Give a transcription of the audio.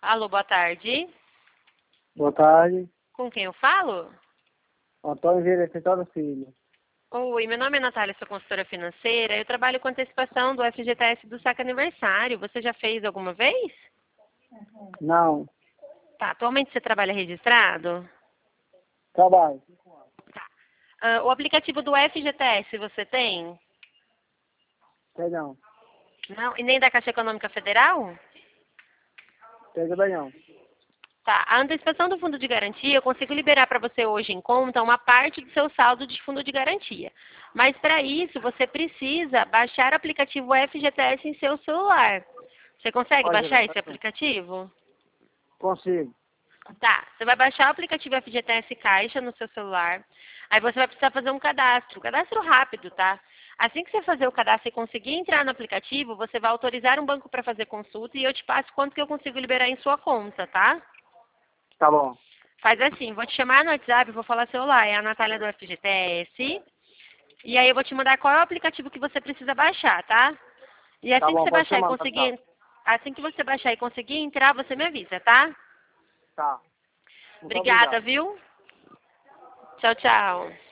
Alô, boa tarde. Boa tarde. Com quem eu falo? Antônio Vieira, Vitória Filho. Oi, meu nome é Natália, sou consultora financeira. Eu trabalho com antecipação do FGTS do saque aniversário. Você já fez alguma vez? Não. Tá, atualmente você trabalha registrado? Trabalho. O aplicativo do FGTS você tem? Tem não. Não? E nem da Caixa Econômica Federal? Tem também não. Tá, a antecipação do fundo de garantia, eu consigo liberar para você hoje em conta uma parte do seu saldo de fundo de garantia. Mas para isso, você precisa baixar o aplicativo FGTS em seu celular. Você consegue Pode baixar ir, esse pode ir. aplicativo? Consigo. Tá, você vai baixar o aplicativo FGTS Caixa no seu celular. Aí você vai precisar fazer um cadastro rápido, tá? Assim que você fazer o cadastro e conseguir entrar no aplicativo, você vai autorizar um banco para fazer consulta e eu te passo quanto que eu consigo liberar em sua conta, tá? Tá bom. Faz assim, vou te chamar no WhatsApp, vou falar seu lá, é a Natália do FGTS. E aí eu vou te mandar qual é o aplicativo que você precisa baixar, tá? E Tá assim que bom, você pode baixar e chamar, tá. conseguir, assim que você baixar e conseguir entrar, você me avisa, tá? Tá. Muito Obrigada, obrigado. viu? Tchau, tchau.